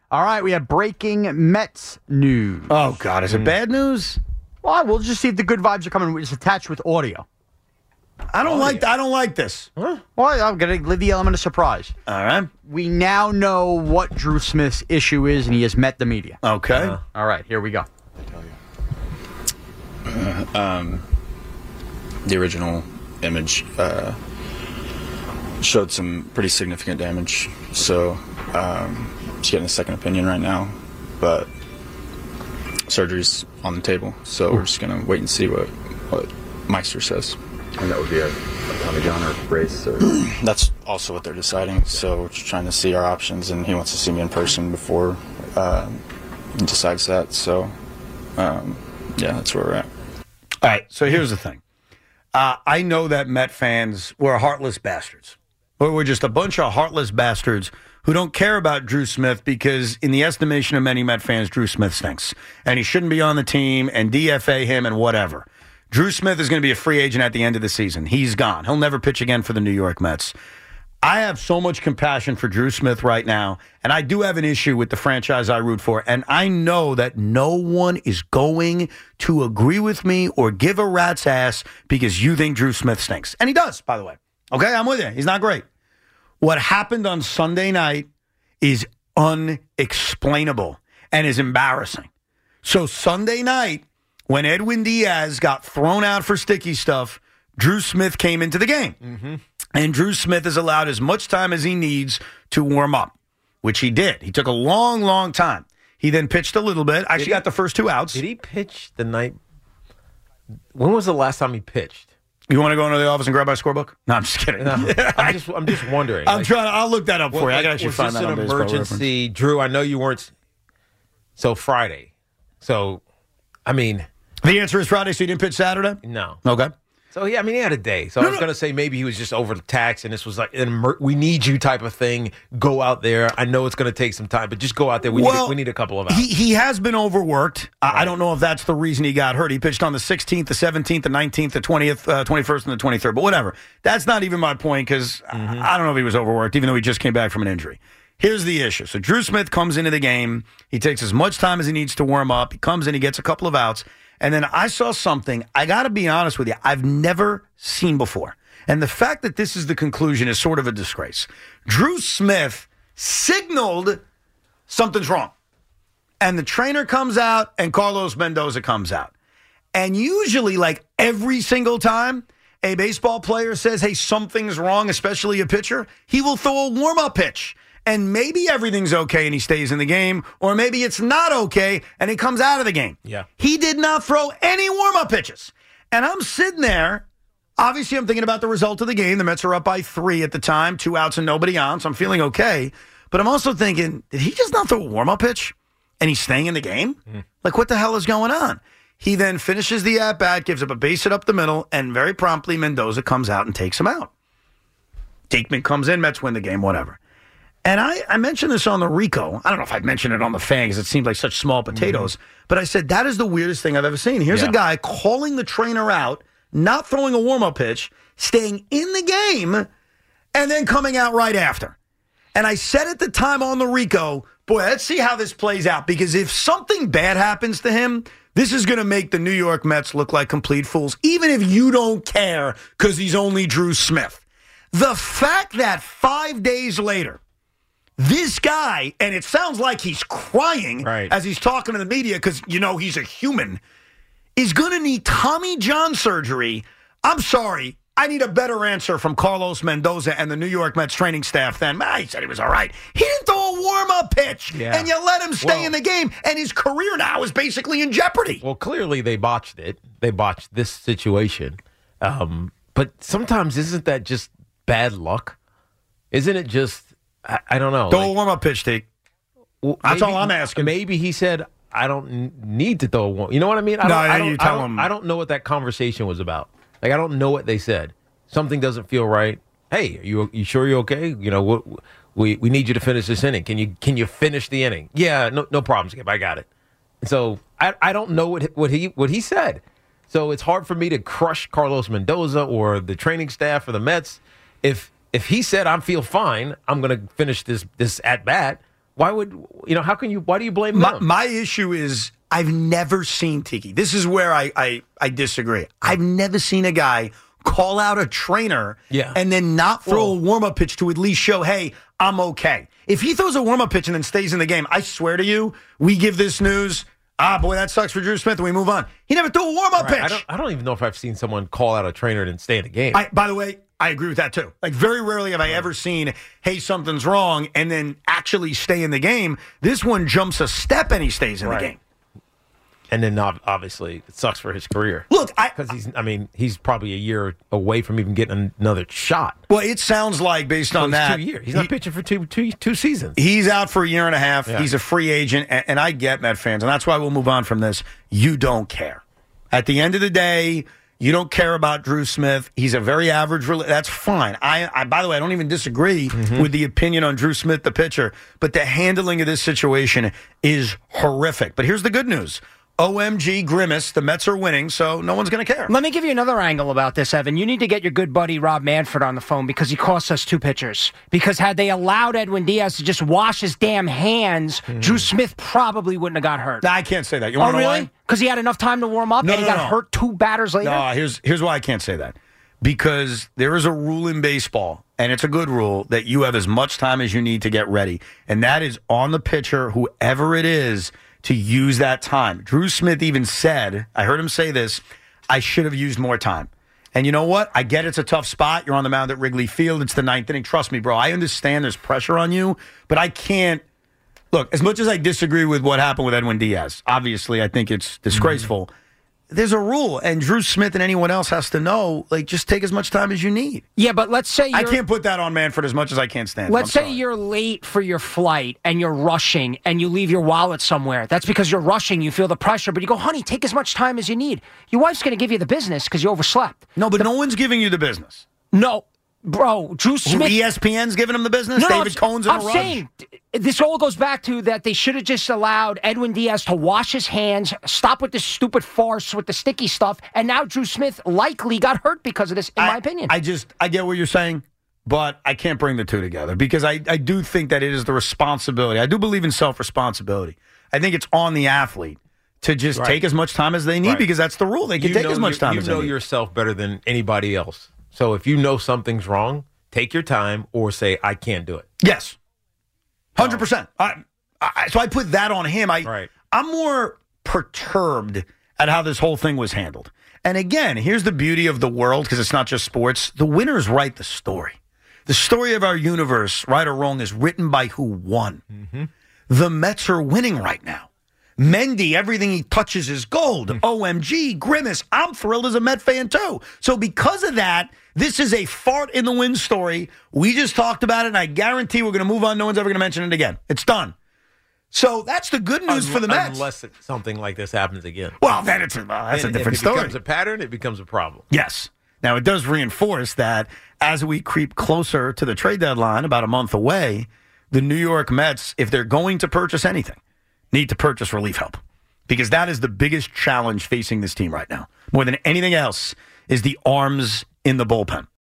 All right, we have breaking Mets news. Oh, God. Is it bad news? Well, we'll just see if the good vibes are coming. It's attached with audio. I don't like this. Huh? Well, I'm going to leave the element of surprise. All right. We now know what Drew Smith's issue is, and he has met the media. Okay. All right, here we go. The original image showed some pretty significant damage, so just getting a second opinion right now, but surgery's on the table, so we're just going to wait and see what Meister says. And that would be a Tommy John or brace? Or? That's also what they're deciding, so we're just trying to see our options, and he wants to see me in person before he decides that, so yeah, that's where we're at. All right, so here's the thing. I know that Met fans were heartless bastards. We're just a bunch of heartless bastards who don't care about Drew Smith because, in the estimation of many Met fans, Drew Smith stinks. And he shouldn't be on the team and DFA him and whatever. Drew Smith is going to be a free agent at the end of the season. He's gone. He'll never pitch again for the New York Mets. I have so much compassion for Drew Smith right now, and I do have an issue with the franchise I root for, and I know that no one is going to agree with me or give a rat's ass because you think Drew Smith stinks. And he does, by the way. Okay, I'm with you. He's not great. What happened on Sunday night is unexplainable and is embarrassing. So Sunday night, when Edwin Diaz got thrown out for sticky stuff, Drew Smith came into the game. Mm-hmm. And Drew Smith is allowed as much time as he needs to warm up, which he did. He took a long, long time. He then pitched a little bit. Actually got the first 2 outs. Did he pitch the night? When was the last time he pitched? You want to go into the office and grab my scorebook? No, I'm just kidding. No, I'm just wondering. I'll look that up for you. I got to actually find that on Baseball Reference. Was this an emergency? Drew, I know you weren't. So Friday. So, I mean. The answer is Friday, so you didn't pitch Saturday? No. Okay. So, yeah, I mean, he had a day. So I was going to say maybe he was just overtaxed and this was like we need you type of thing. Go out there. I know it's going to take some time, but just go out there. We need a couple of hours. He has been overworked. Right. I don't know if that's the reason he got hurt. He pitched on the 16th, the 17th, the 19th, the 20th, 21st, and the 23rd. But whatever. That's not even my point because I don't know if he was overworked, even though he just came back from an injury. Here's the issue. So Drew Smith comes into the game. He takes as much time as he needs to warm up. He comes in, he gets a couple of outs. And then I saw something, I got to be honest with you, I've never seen before. And the fact that this is the conclusion is sort of a disgrace. Drew Smith signaled something's wrong. And the trainer comes out and Carlos Mendoza comes out. And usually, like every single time a baseball player says, hey, something's wrong, especially a pitcher, he will throw a warm-up pitch. And maybe everything's okay and he stays in the game, or maybe it's not okay and he comes out of the game. Yeah. He did not throw any warm-up pitches. And I'm sitting there. Obviously, I'm thinking about the result of the game. The Mets are up by 3 at the time, 2 outs and nobody on, so I'm feeling okay. But I'm also thinking, did he just not throw a warm-up pitch and he's staying in the game? Like, what the hell is going on? He then finishes the at-bat, gives up a base hit up the middle, and very promptly Mendoza comes out and takes him out. Diekman comes in, Mets win the game, whatever. And I mentioned this on the Rico. I don't know if I'd mentioned it on the Fan because it seemed like such small potatoes. But I said, that is the weirdest thing I've ever seen. Here's a guy calling the trainer out, not throwing a warm-up pitch, staying in the game, and then coming out right after. And I said at the time on the Rico, boy, let's see how this plays out. Because if something bad happens to him, this is going to make the New York Mets look like complete fools, even if you don't care because he's only Drew Smith. The fact that 5 days later, this guy, and it sounds like he's crying as he's talking to the media because, you know, he's a human, is going to need Tommy John surgery. I'm sorry. I need a better answer from Carlos Mendoza and the New York Mets training staff than, he said he was all right. He didn't throw a warm-up pitch, and you let him stay in the game, and his career now is basically in jeopardy. Well, clearly they botched it. They botched this situation. But sometimes isn't that just bad luck? Isn't it just... I don't know. Throw a warm-up pitch, Teak. Well, that's all I'm asking. Maybe he said, I don't need to throw a warm. You know what I mean? I don't know what that conversation was about. Like, I don't know what they said. Something doesn't feel right. Hey, you sure you're okay? You know, we need you to finish this inning. Can you finish the inning? Yeah, no problem, Skip. I got it. So I don't know what he said. So it's hard for me to crush Carlos Mendoza or the training staff or the Mets if he said I feel fine, I'm going to finish this at bat. Why do you blame them? My issue is I've never seen, Tiki. This is where I disagree. I've never seen a guy call out a trainer and then not throw a warm-up pitch to at least show, hey, I'm okay. If he throws a warm-up pitch and then stays in the game, I swear to you, we give this news, boy, that sucks for Drew Smith, and we move on. He never threw a warm-up pitch. I don't even know if I've seen someone call out a trainer and stay in the game. By the way, I agree with that, too. Like, very rarely have I ever seen, hey, something's wrong, and then actually stay in the game. This one jumps a step and he stays in the game. And then, obviously, it sucks for his career. Look, because he's probably a year away from even getting another shot. Well, it sounds like, based on that, 2 years. He's not pitching for two seasons. He's out for a year and a half. Yeah. He's a free agent, and I get Met fans, and that's why we'll move on from this. You don't care. At the end of the day, you don't care about Drew Smith. He's a very average. That's fine. I by the way, I don't even disagree with the opinion on Drew Smith, the pitcher, but the handling of this situation is horrific. But here's the good news. OMG Grimace, the Mets are winning, so no one's going to care. Let me give you another angle about this, Evan. You need to get your good buddy Rob Manfred on the phone because he cost us 2 pitchers. Because had they allowed Edwin Diaz to just wash his damn hands, Drew Smith probably wouldn't have got hurt. Nah, I can't say that. You want to know why? Because he had enough time to warm up and he got hurt 2 batters later? No, here's why I can't say that. Because there is a rule in baseball, and it's a good rule, that you have as much time as you need to get ready. And that is on the pitcher, whoever it is, to use that time. Drew Smith even said, I heard him say this, I should have used more time. And you know what? I get it's a tough spot. You're on the mound at Wrigley Field. It's the 9th inning. Trust me, bro. I understand there's pressure on you, but I can't. Look, as much as I disagree with what happened with Edwin Diaz, obviously I think it's disgraceful. There's a rule, and Drew Smith and anyone else has to know, like, just take as much time as you need. Yeah, but let's say I can't put that on Manfred as much as I can't stand. Let's say you're late for your flight, and you're rushing, and you leave your wallet somewhere. That's because you're rushing, you feel the pressure, but you go, honey, take as much time as you need. Your wife's going to give you the business because you overslept. No, but no one's giving you the business. No. Bro, Drew Smith. ESPN's giving him the business? David Cohn's in a rush? I'm saying, this all goes back to that they should have just allowed Edwin Diaz to wash his hands, stop with this stupid farce with the sticky stuff, and now Drew Smith likely got hurt because of this, in my opinion. I get what you're saying, but I can't bring the two together because I do think that it is the responsibility. I do believe in self-responsibility. I think it's on the athlete to just take as much time as they need because that's the rule. They can take as much time as they need. You know yourself better than anybody else. So if you know something's wrong, take your time or say, I can't do it. Yes. 100%. So I put that on him. I'm more perturbed at how this whole thing was handled. And again, here's the beauty of the world, because it's not just sports. The winners write the story. The story of our universe, right or wrong, is written by who won. The Mets are winning right now. Mendy, everything he touches is gold. OMG, Grimace, I'm thrilled as a Met fan too. So because of that, this is a fart in the wind story. We just talked about it, and I guarantee we're going to move on. No one's ever going to mention it again. It's done. So that's the good news for the Mets. Unless something like this happens again. Well, then that's a different story. If it becomes a pattern, it becomes a problem. Yes. Now, it does reinforce that as we creep closer to the trade deadline, about a month away, the New York Mets, if they're going to purchase anything, need to purchase relief help, because that is the biggest challenge facing this team right now. More than anything else is the arms in the bullpen.